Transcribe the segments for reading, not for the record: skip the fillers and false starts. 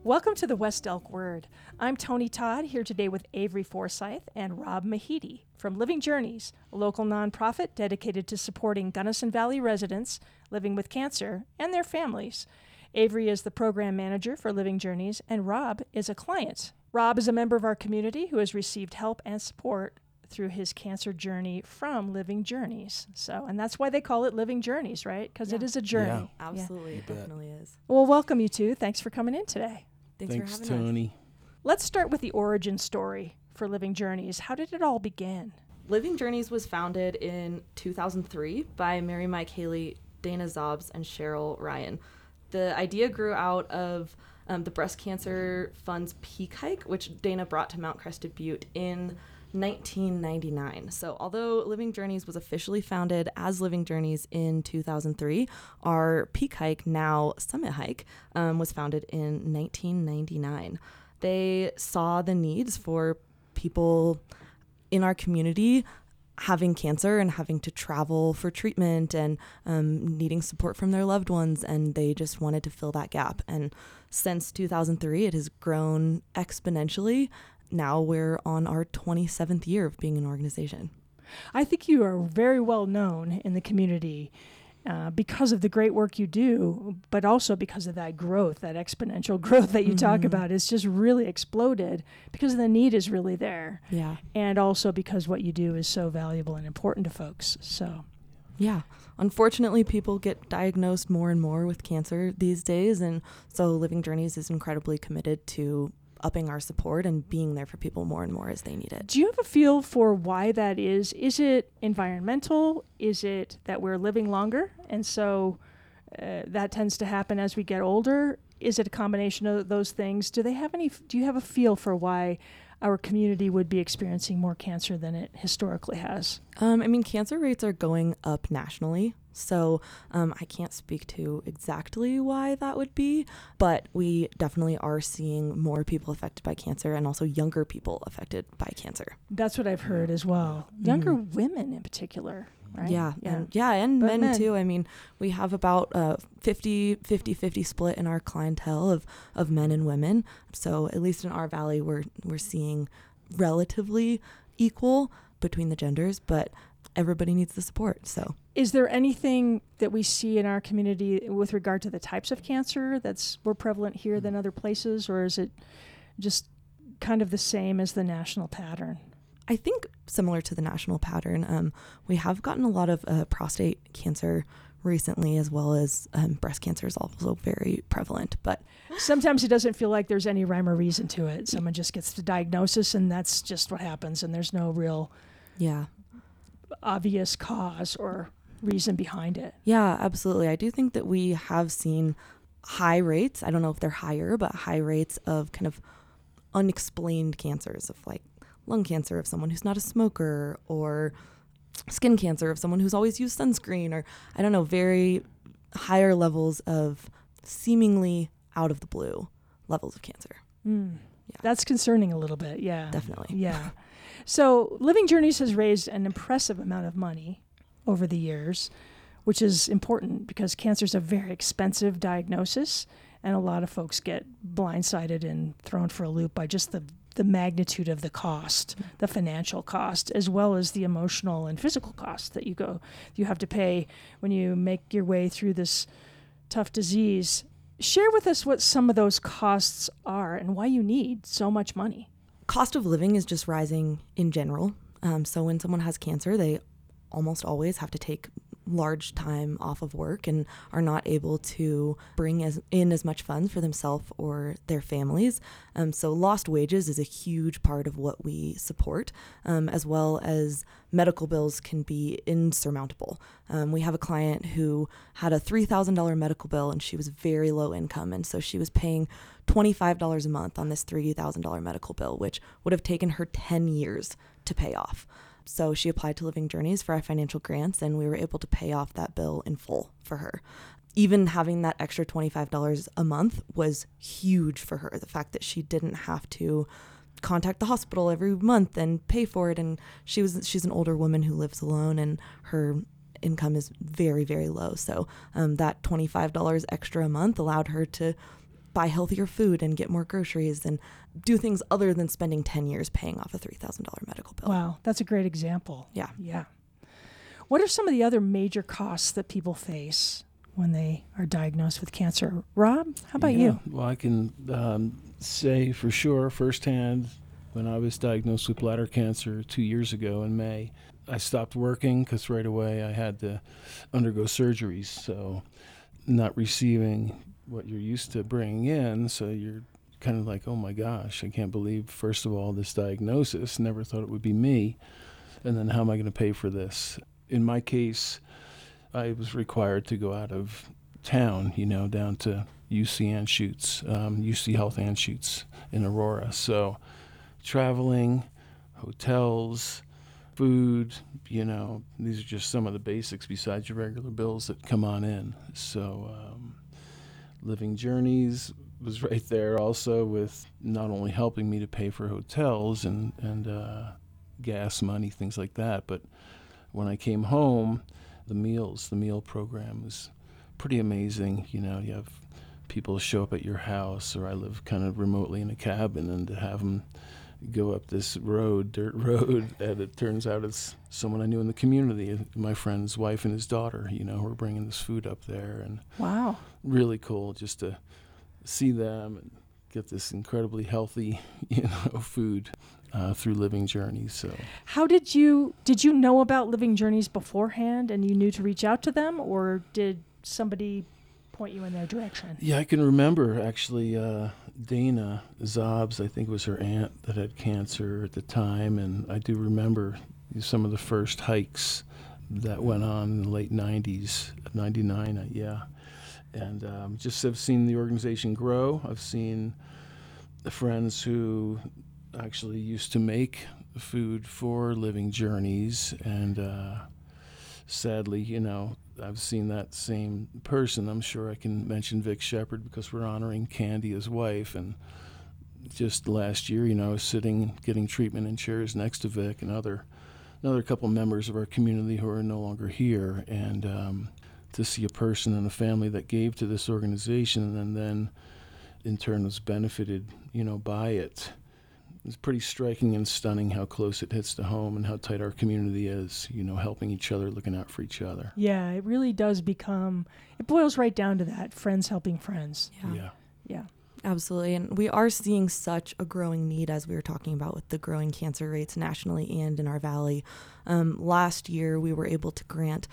Welcome to the West Elk Word. I'm Tony Todd, here today with Avery Forsyth and Rob Mahidi from Living Journeys, a local nonprofit dedicated to supporting Gunnison Valley residents living with cancer and their families. Avery is the program manager for Living Journeys, and Rob is a client. Rob is a member of our community who has received help and support through his cancer journey from Living Journeys. And that's why they call it Living Journeys, right? Because it is a journey. Yeah. Absolutely, it definitely is. Well, welcome you two. Thanks for coming in today. Thanks Thanks, for having Tony. us. Let's start with the origin story for Living Journeys. How did it all begin? Living Journeys was founded in 2003 by Mary Mike Haley, Dana Zobbs, and Cheryl Ryan. The idea grew out of the Breast Cancer Fund's Peak Hike, which Dana brought to Mount Crested Butte in 1999. So although Living Journeys was officially founded as Living Journeys in 2003, our Peak Hike, now Summit Hike, was founded in 1999. They saw the needs for people in our community having cancer and having to travel for treatment and needing support from their loved ones, and they just wanted to fill that gap. And since 2003, it has grown exponentially. Now we're on our 27th year of being an organization. I think you are very well known in the community because of the great work you do, but also because of that growth, that exponential growth that you talk about. It's just really exploded because the need is really there. Yeah. And also because what you do is so valuable and important to folks. Yeah. Unfortunately, people get diagnosed more and more with cancer these days. And so Living Journeys is incredibly committed to upping our support and being there for people more and more as they need it. Do you have a feel for why that is? Is it environmental? Is it that we're living longer? And so that tends to happen as we get older? Is it a combination of those things? Do you have a feel for why our community would be experiencing more cancer than it historically has? Cancer rates are going up nationally. So I can't speak to exactly why that would be, but we definitely are seeing more people affected by cancer and also younger people affected by cancer. That's what I've heard as well. Younger women in particular, right? Yeah. And But men too. We have about 50 split in our clientele of men and women. So at least in our valley, we're seeing relatively equal between the genders, but everybody needs the support. So is there anything that we see in our community with regard to the types of cancer that's more prevalent here than other places, or is it just kind of the same as the national pattern? I think similar to the national pattern, we have gotten a lot of prostate cancer recently, as well as breast cancer is also very prevalent. But sometimes it doesn't feel like there's any rhyme or reason to it. Someone just gets the diagnosis and that's just what happens, and there's no real obvious cause or reason behind it. Yeah, absolutely. I do think that we have seen high rates. I don't know if they're higher, but high rates of kind of unexplained cancers, of like lung cancer of someone who's not a smoker, or skin cancer of someone who's always used sunscreen, or I don't know, very higher levels of seemingly out of the blue levels of cancer. Yeah. That's concerning a little bit. Yeah, Definitely. Yeah. So Living Journeys has raised an impressive amount of money over the years, which is important because cancer is a very expensive diagnosis, and a lot of folks get blindsided and thrown for a loop by just the magnitude of the cost, the financial cost, as well as the emotional and physical cost that you have to pay when you make your way through this tough disease. Share with us what some of those costs are and why you need so much money. Cost of living is just rising in general. So when someone has cancer, they almost always have to take large time off of work and are not able to bring in as much funds for themselves or their families. So lost wages is a huge part of what we support, as well as medical bills can be insurmountable. We have a client who had a $3,000 medical bill, and she was very low income, and so she was paying $25 a month on this $3,000 medical bill, which would have taken her 10 years to pay off. So she applied to Living Journeys for our financial grants, and we were able to pay off that bill in full for her. Even having that extra $25 a month was huge for her. The fact that she didn't have to contact the hospital every month and pay for it. And she's an older woman who lives alone, and her income is very, very low. So that $25 extra a month allowed her to buy healthier food and get more groceries and do things other than spending 10 years paying off a $3,000 medical bill. Wow, that's a great example. Yeah. Yeah. What are some of the other major costs that people face when they are diagnosed with cancer? Rob, how about you? Well, I can say for sure firsthand, when I was diagnosed with bladder cancer 2 years ago in May, I stopped working because right away I had to undergo surgeries. So not receiving what you're used to bringing in, so you're kind of like, oh my gosh, I can't believe, first of all, this diagnosis. Never thought it would be me. And then how am I going to pay for this? In my case, I was required to go out of town, down to UC Anschutz, UC Health Anschutz in Aurora. So traveling, hotels, food, these are just some of the basics besides your regular bills that come on in. So Living Journeys was right there also with not only helping me to pay for hotels and gas money, things like that, but when I came home, the meal program was pretty amazing. You have people show up at your house, or I live kind of remotely in a cabin, and to have them go up this dirt road, and it turns out it's someone I knew in the community, my friend's wife and his daughter, who are bringing this food up there. And wow, really cool just to see them and get this incredibly healthy, food through Living Journeys. So, how did you know about Living Journeys beforehand, and you knew to reach out to them, or did somebody point you in their direction? Yeah, I can remember actually Dana Zobs, I think was her aunt that had cancer at the time, and I do remember some of the first hikes that went on in the late 90s, 99, yeah. And just have seen the organization grow. I've seen the friends who actually used to make food for Living Journeys, and sadly, I've seen that same person. I'm sure I can mention Vic Shepard because we're honoring Candy, his wife, and just last year, I was sitting getting treatment in chairs next to Vic and another couple members of our community who are no longer here, and to see a person and a family that gave to this organization and then in turn was benefited, by it. It's pretty striking and stunning how close it hits to home and how tight our community is, helping each other, looking out for each other. Yeah, it really does it boils right down to that, friends helping friends. Yeah. Absolutely. And we are seeing such a growing need, as we were talking about, with the growing cancer rates nationally and in our valley. Last year, we were able to grant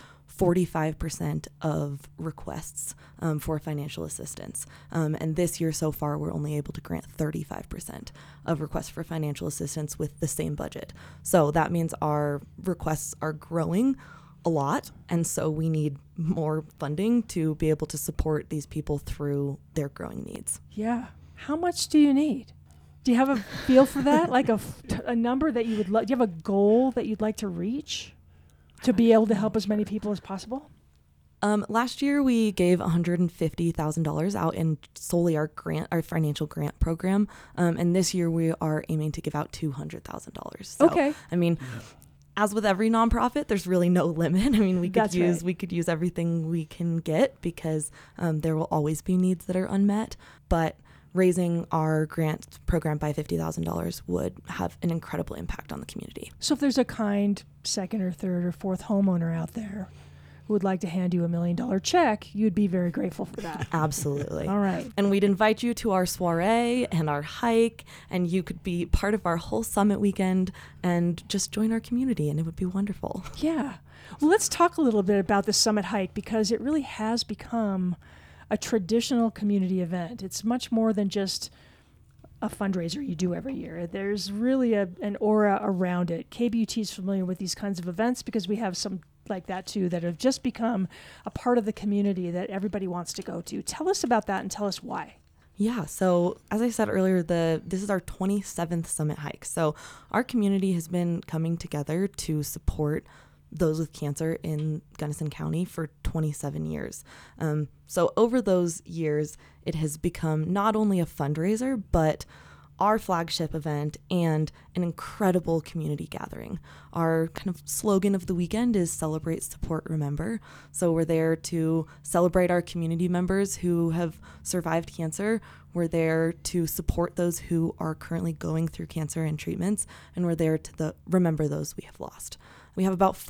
45% of requests for financial assistance. And this year so far, we're only able to grant 35% of requests for financial assistance with the same budget. So that means our requests are growing a lot, and so we need more funding to be able to support these people through their growing needs. Yeah. How much do you need? Do you have a feel for that? Like a number that you would do you have a goal that you'd like to reach to be able to help as many people as possible? Last year we gave $150,000 out in solely our financial grant program. And this year we are aiming to give out $200,000. So, okay. I mean, as with every nonprofit, there's really no limit. I mean, we could use everything we can get because there will always be needs that are unmet. But raising our grant program by $50,000 would have an incredible impact on the community. So if there's a kind second or third or fourth homeowner out there who would like to hand you $1 million check, you'd be very grateful for that. Absolutely. All right. And we'd invite you to our soiree and our hike, and you could be part of our whole summit weekend and just join our community, and it would be wonderful. Yeah. Well, let's talk a little bit about the summit hike, because it really has become a traditional community event. It's much more than just a fundraiser you do every year. There's really an aura around it. KBUT is familiar with these kinds of events because we have some like that too that have just become a part of the community that everybody wants to go to. Tell us about that and tell us why. Yeah, so as I said earlier, this is our 27th summit hike. So our community has been coming together to support those with cancer in Gunnison County for 27 years. So over those years, it has become not only a fundraiser, but our flagship event and an incredible community gathering. Our kind of slogan of the weekend is Celebrate, Support, Remember. So we're there to celebrate our community members who have survived cancer. We're there to support those who are currently going through cancer and treatments, and we're there to remember those we have lost. We have about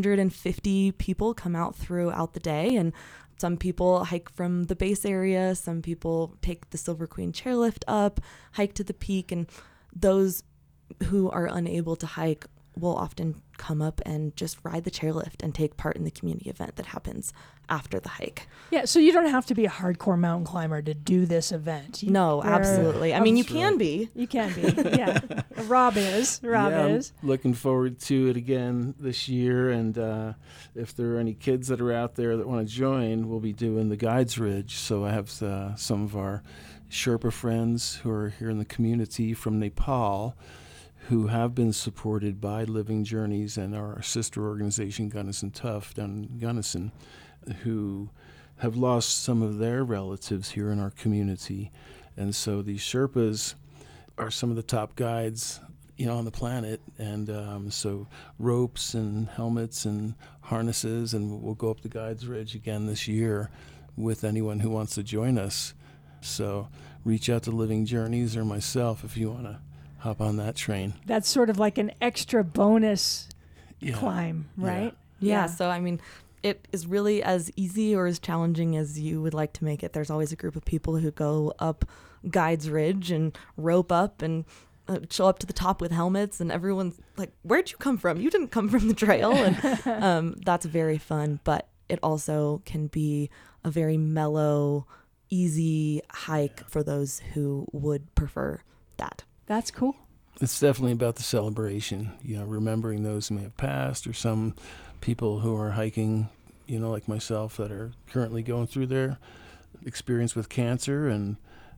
450 people come out throughout the day, and some people hike from the base area, some people take the Silver Queen chairlift up, hike to the peak, and those who are unable to hike will often come up and just ride the chairlift and take part in the community event that happens after the hike. Yeah, so you don't have to be a hardcore mountain climber to do this event. No, absolutely. I mean, you can be. You can be, yeah. Rob is. I'm looking forward to it again this year, and if there are any kids that are out there that want to join, we'll be doing the Guides Ridge. So I have some of our Sherpa friends who are here in the community from Nepal who have been supported by Living Journeys and our sister organization, Gunnison Tough, down in Gunnison, who have lost some of their relatives here in our community. And so these Sherpas are some of the top guides, on the planet. And so ropes and helmets and harnesses, and we'll go up the Guides Ridge again this year with anyone who wants to join us. So reach out to Living Journeys or myself if you want to hop on that train. That's sort of like an extra bonus climb, right? Yeah. So, I mean, it is really as easy or as challenging as you would like to make it. There's always a group of people who go up Guides Ridge and rope up and show up to the top with helmets, and everyone's like, where'd you come from? You didn't come from the trail. And that's very fun, but it also can be a very mellow, easy hike for those who would prefer that. That's cool. It's definitely about the celebration, remembering those who may have passed, or some people who are hiking, like myself, that are currently going through their experience with cancer, and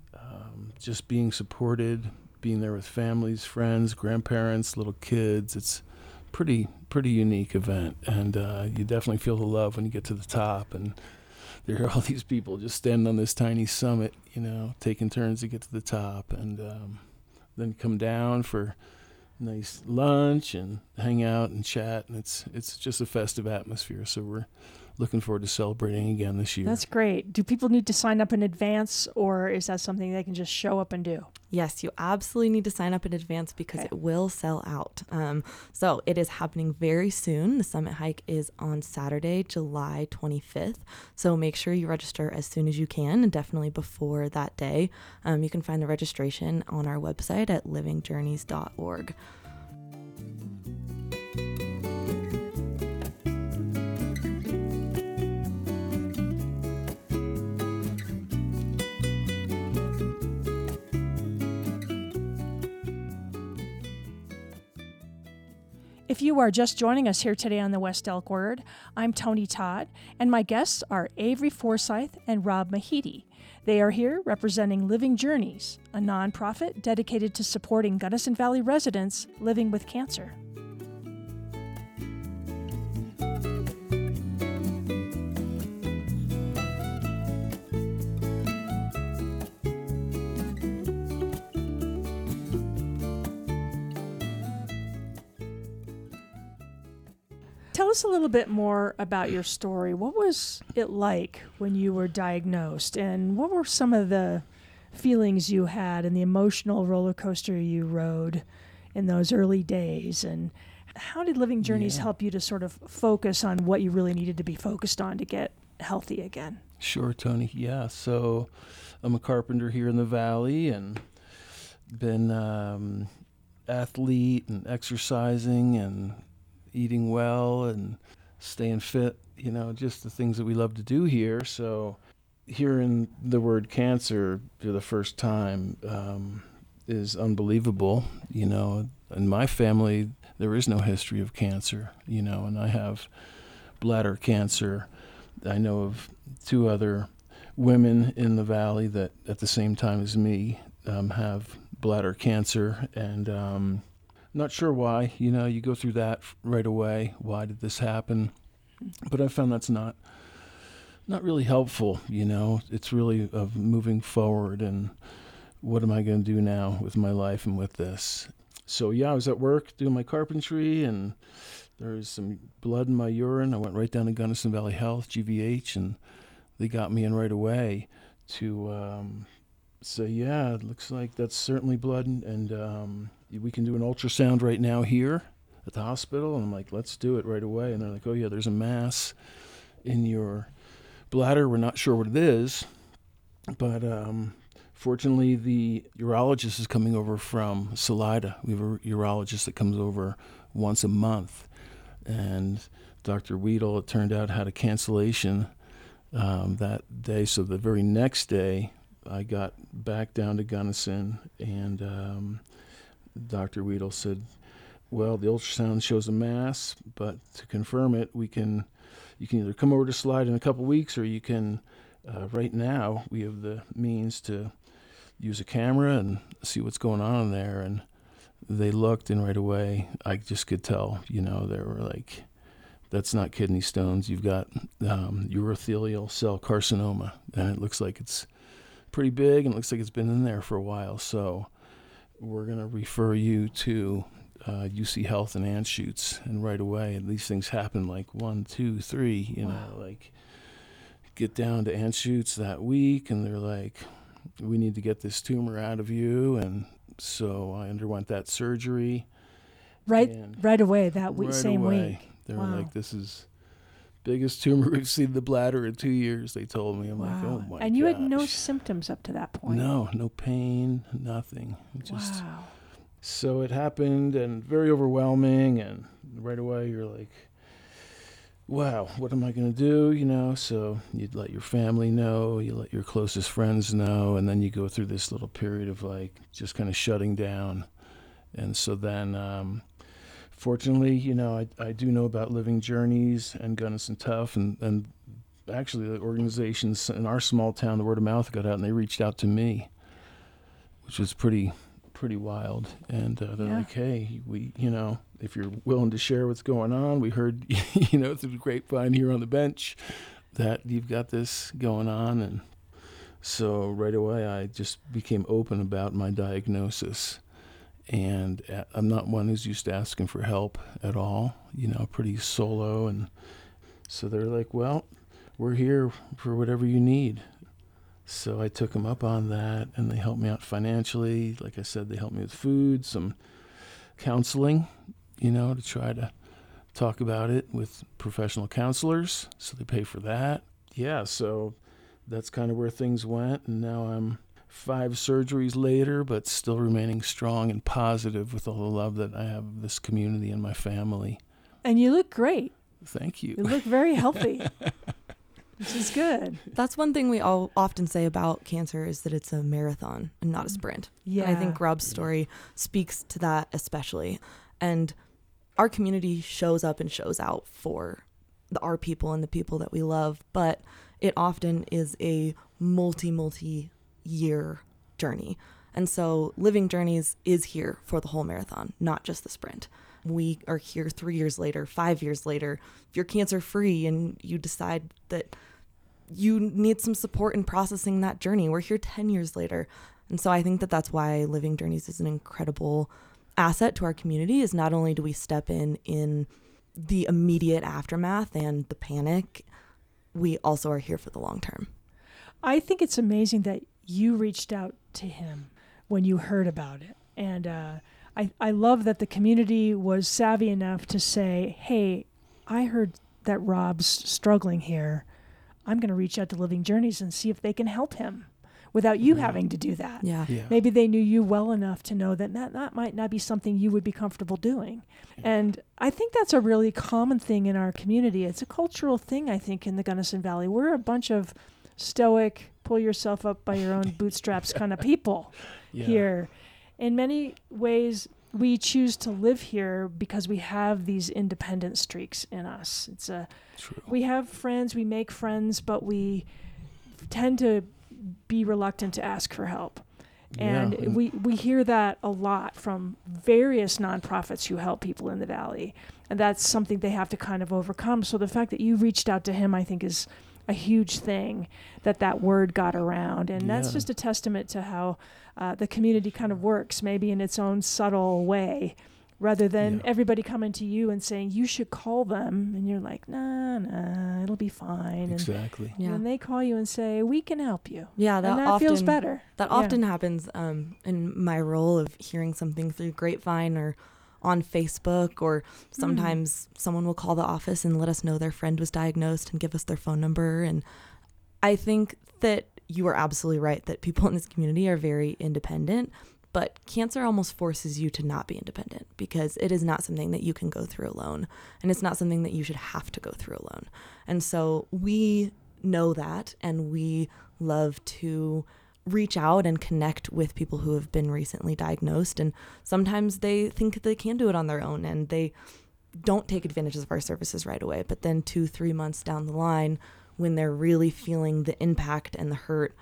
just being supported, being there with families, friends, grandparents, little kids. It's pretty unique event, and you definitely feel the love when you get to the top, and there are all these people just standing on this tiny summit, taking turns to get to the top, and then come down for nice lunch and hang out and chat, and it's just a festive atmosphere. So we're looking forward to celebrating again this year. That's great. Do people need to sign up in advance, or is that something they can just show up and do? Yes, you absolutely need to sign up in advance because it will sell out. So it is happening very soon. The summit hike is on Saturday, July 25th. So make sure you register as soon as you can, and definitely before that day. You can find the registration on our website at livingjourneys.org. If you are just joining us here today on the West Elk Word, I'm Tony Todd, and my guests are Avery Forsyth and Rob Mahidi. They are here representing Living Journeys, a nonprofit dedicated to supporting Gunnison Valley residents living with cancer. Tell us a little bit more about your story. What was it like when you were diagnosed, and what were some of the feelings you had and the emotional roller coaster you rode in those early days? And how did Living Journeys help you to sort of focus on what you really needed to be focused on to get healthy again? Sure, Tony. Yeah, so I'm a carpenter here in the Valley, and been athlete and exercising and eating well and staying fit, just the things that we love to do here. So hearing the word cancer for the first time is unbelievable. In my family, there is no history of cancer, and I have bladder cancer. I know of two other women in the Valley that at the same time as me have bladder cancer, and not sure why. You go through that right away. Why did this happen? But I found that's not really helpful. It's really of moving forward. And what am I going to do now with my life and with this? So yeah, I was at work doing my carpentry, and there was some blood in my urine. I went right down to Gunnison Valley Health, GVH, and they got me in right away to say, yeah, it looks like that's certainly blood, and we can do an ultrasound right now here at the hospital. And I'm like, let's do it right away. And they're like, oh yeah, there's a mass in your bladder. We're not sure what it is, but fortunately the urologist is coming over from Salida. We have a urologist that comes over once a month, and Dr. Weedle, it turned out, had a cancellation that day. So the very next day I got back down to Gunnison, and Dr. Weedle said, well, the ultrasound shows a mass, but to confirm it, you can either come over to Salida in a couple weeks, or you can, right now, we have the means to use a camera and see what's going on in there. And they looked, and right away, I just could tell, they were like, that's not kidney stones. You've got urothelial cell carcinoma, and it looks like it's pretty big, and it looks like it's been in there for a while. So we're going to refer you to UC Health and Anschutz, and right away, and these things happen like 1, 2, 3, Wow. like get down to Anschutz that week, and they're like, we need to get this tumor out of you. And so I underwent that surgery. Right away that Right same away, week. they were Wow. like, this is biggest tumor we've seen in the bladder in 2 years, they told me. I'm Wow. like, oh my And you had no gosh. symptoms up to that point. No pain, nothing. Just Wow. So it happened, and very overwhelming, and right away you're like, wow, what am I going to do? So you'd let your family know, you let your closest friends know, and then you go through this little period of like just kind of shutting down. And so then fortunately, I do know about Living Journeys and Gunnison Tough, and actually the organizations in our small town, the word of mouth got out, and they reached out to me, which was pretty wild. And they're Yeah. like, hey, we, if you're willing to share what's going on, we heard, through the grapevine here on the bench that you've got this going on. And so right away I just became open about my diagnosis. And I'm not one who's used to asking for help at all, pretty solo. And so they're like, well, we're here for whatever you need. So I took them up on that, and they helped me out financially. Like I said, they helped me with food, some counseling, to try to talk about it with professional counselors. So they pay for that. Yeah, so that's kind of where things went. And now I'm 5 surgeries later, but still remaining strong and positive with all the love that I have of this community and my family. And you look great. Thank you. You look very healthy. Which is good. That's one thing we all often say about cancer, is that it's a marathon and not a sprint. Yeah. And I think Rob's story speaks to that especially. And our community shows up and shows out for our people and the people that we love, but it often is a multi-year journey. And so Living Journeys is here for the whole marathon, not just the sprint. We are here 3 years later, 5 years later. If you're cancer free and you decide that you need some support in processing that journey, we're here 10 years later. And so I think that that's why Living Journeys is an incredible asset to our community, is not only do we step in the immediate aftermath and the panic, we also are here for the long term. I think it's amazing that you reached out to him when you heard about it. And I love that the community was savvy enough to say, hey, I heard that Rob's struggling here. I'm going to reach out to Living Journeys and see if they can help him without you having to do that. Yeah. Maybe they knew you well enough to know that that might not be something you would be comfortable doing. And I think that's a really common thing in our community. It's a cultural thing, I think, in the Gunnison Valley. We're a bunch of stoic, pull yourself up by your own bootstraps kind of people here. In many ways, we choose to live here because we have these independent streaks in us. True. We have friends, we make friends, but we tend to be reluctant to ask for help. And Yeah. we hear that a lot from various nonprofits who help people in the Valley. And that's something they have to kind of overcome. So the fact that you reached out to him, I think, is a huge thing that word got around. And that's Yeah. just a testament to how the community kind of works, maybe in its own subtle way, rather than Yeah. everybody coming to you and saying, you should call them. And you're like, nah, it'll be fine. Exactly. Yeah. And they call you and say, we can help you. Yeah, And that feels better. That Yeah. often happens in my role of hearing something through Grapevine or on Facebook, or sometimes someone will call the office and let us know their friend was diagnosed and give us their phone number. And I think that you are absolutely right that people in this community are very independent, but cancer almost forces you to not be independent, because it is not something that you can go through alone, and it's not something that you should have to go through alone. And so we know that, and we love to reach out and connect with people who have been recently diagnosed, and sometimes they think they can do it on their own and they don't take advantage of our services right away, but then 2-3 months down the line, when they're really feeling the impact and the hurt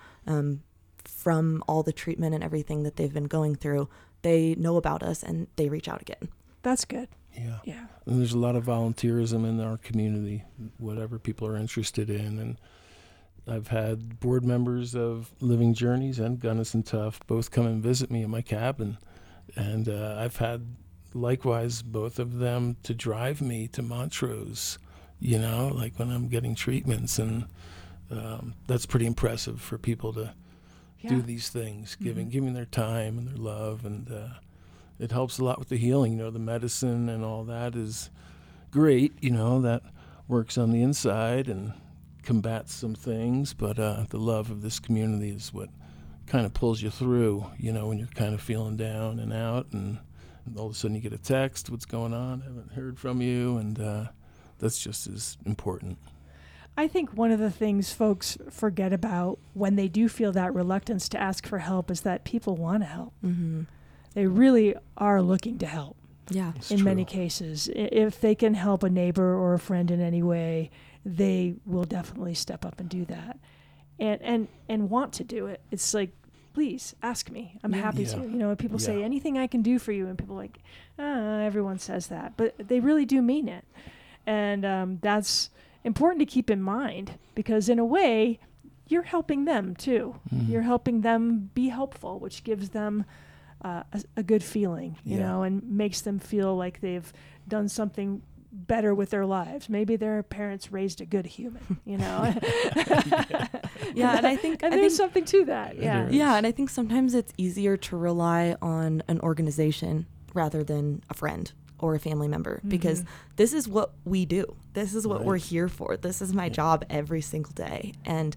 from all the treatment and everything that they've been going through, they know about us and they reach out again. That's good. Yeah. Yeah. And there's a lot of volunteerism in our community, whatever people are interested in. And I've had board members of Living Journeys and Gunnison Tough both come and visit me in my cabin. And I've had, likewise, both of them to drive me to Montrose, like when I'm getting treatments. And that's pretty impressive for people to do these things, giving their time and their love. And it helps a lot with the healing. The medicine and all that is great, that works on the inside and combats some things, but the love of this community is what kind of pulls you through, when you're kind of feeling down and out, and all of a sudden you get a text, what's going on, I haven't heard from you, and that's just as important. I think one of the things folks forget about when they do feel that reluctance to ask for help is that people want to help. Mm-hmm. They really are looking to help. Yeah. It's in true. many cases. If they can help a neighbor or a friend in any way, they will definitely step up and do that, and want to do it. It's like, please ask me. I'm happy Yeah. to. People say Yeah. anything I can do for you, and people are like, everyone says that, but they really do mean it, and that's important to keep in mind, because in a way, you're helping them too. Mhm. You're helping them be helpful, which gives them a good feeling, Yeah. and makes them feel like they've done something better with their lives. Maybe their parents raised a good human, Yeah, and I think there's something to that. Yeah. There Yeah, and I think sometimes it's easier to rely on an organization rather than a friend or a family member, because this is what we do. This is what Right. we're here for. This is my job every single day. And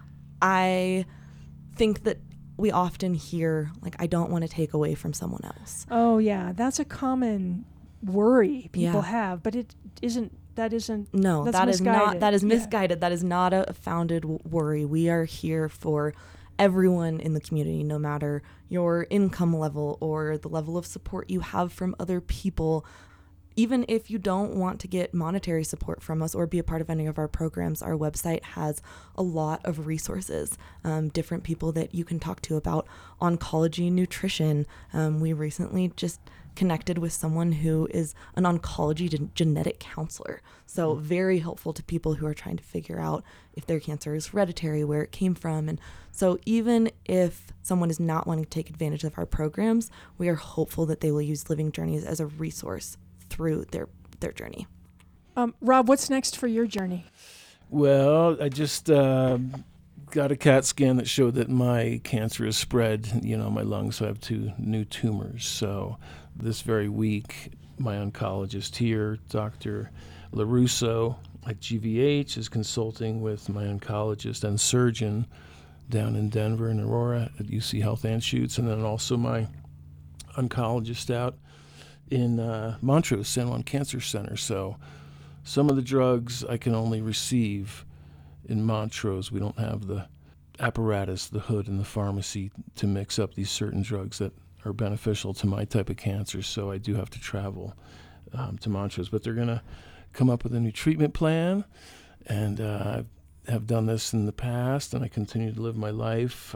I think that we often hear, like, I don't want to take away from someone else. Oh yeah, that's a common worry people Yeah. have, but it isn't. That isn't. No, that's that is not. misguided. That is Yeah. misguided. That is not a founded worry. We are here for everyone in the community, no matter your income level or the level of support you have from other people. Even if you don't want to get monetary support from us or be a part of any of our programs, our website has a lot of resources, different people that you can talk to about oncology, nutrition. We recently just connected with someone who is an oncology genetic counselor. So very helpful to people who are trying to figure out if their cancer is hereditary, where it came from. And so even if someone is not wanting to take advantage of our programs, we are hopeful that they will use Living Journeys as a resource through their journey. Rob, what's next for your journey? Well, I just got a CAT scan that showed that my cancer has spread, my lungs. So I have 2 new tumors. So this very week, my oncologist here, Dr. LaRusso at GVH, is consulting with my oncologist and surgeon down in Denver and Aurora at UC Health Anschutz, and then also my oncologist out in Montrose, San Juan Cancer Center. So some of the drugs I can only receive in Montrose. We don't have the apparatus, the hood, and the pharmacy to mix up these certain drugs that are beneficial to my type of cancer. So I do have to travel to Montrose. But they're going to come up with a new treatment plan, and I have done this in the past, and I continue to live my life.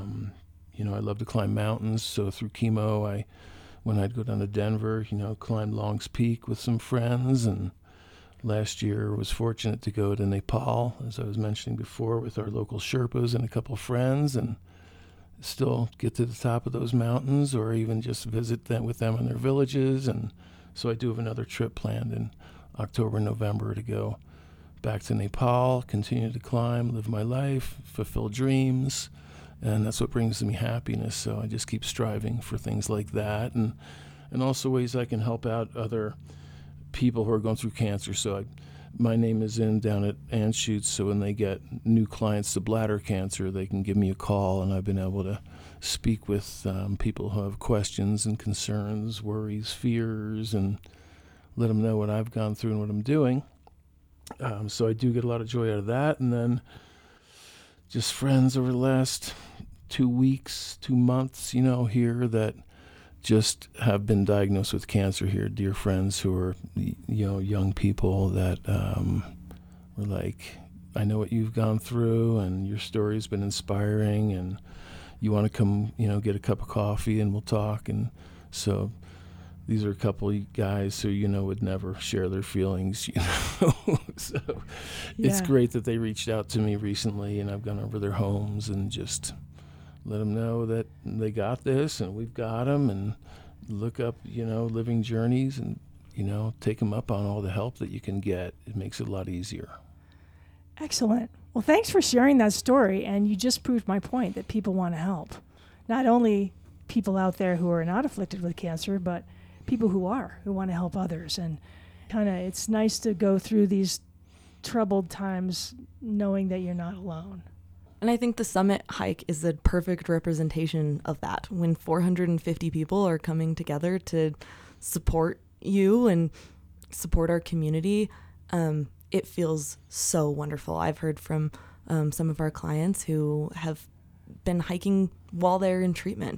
I love to climb mountains, so through chemo, when I'd go down to Denver, climbed Long's Peak with some friends and last year was fortunate to go to Nepal, as I was mentioning before, with our local Sherpas and a couple friends, and still get to the top of those mountains or even just visit them with them in their villages. And so I do have another trip planned in October, November to go back to Nepal, continue to climb, live my life, fulfill dreams, and that's what brings me happiness. So I just keep striving for things like that, and also ways I can help out other people who are going through cancer. So my name is down at Anschutz, so when they get new clients to bladder cancer, they can give me a call, and I've been able to speak with people who have questions and concerns, worries, fears, and let them know what I've gone through and what I'm doing. So I do get a lot of joy out of that. And then just friends over the last 2 weeks, 2 months, here that just have been diagnosed with cancer here. Dear friends who are, young people that were like, I know what you've gone through and your story's been inspiring, and you want to come, get a cup of coffee and we'll talk. And so these are a couple of guys who, would never share their feelings, So It's great that they reached out to me recently, and I've gone over their homes and just let them know that they got this and we've got them, and look up, Living Journeys, and, take them up on all the help that you can get. It makes it a lot easier. Excellent. Well, thanks for sharing that story. And you just proved my point that people want to help. Not only people out there who are not afflicted with cancer, but people who want to help others. And it's nice to go through these troubled times knowing that you're not alone. And I think the summit hike is a perfect representation of that. When 450 people are coming together to support you and support our community, it feels so wonderful. I've heard from some of our clients who have been hiking while they're in treatment,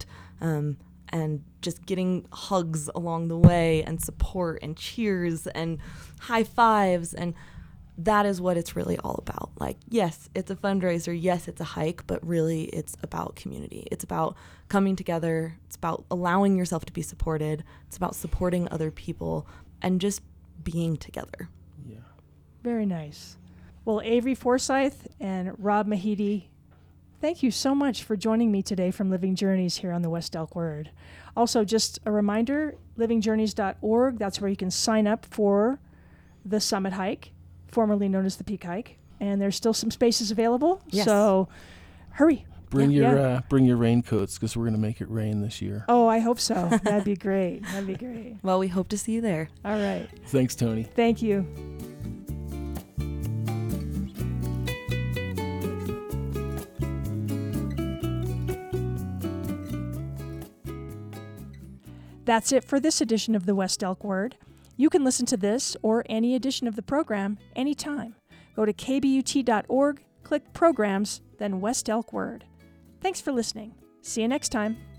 and just getting hugs along the way and support and cheers and high fives. And that is what it's really all about. Like, yes, it's a fundraiser. Yes, it's a hike, but really it's about community. It's about coming together. It's about allowing yourself to be supported. It's about supporting other people and just being together. Yeah. Very nice. Well, Avery Forsyth and Rob Mahidi, thank you so much for joining me today from Living Journeys here on the West Elk Word. Also, just a reminder, livingjourneys.org, that's where you can sign up for the Summit Hike, formerly known as the Peak Hike. And there's still some spaces available. Yes. So hurry. Bring your raincoats, because we're going to make it rain this year. Oh, I hope so. That'd be great. That'd be great. Well, we hope to see you there. All right. Thanks, Tony. Thank you. That's it for this edition of the West Elk Word. You can listen to this or any edition of the program anytime. Go to kbut.org, click Programs, then West Elk Word. Thanks for listening. See you next time.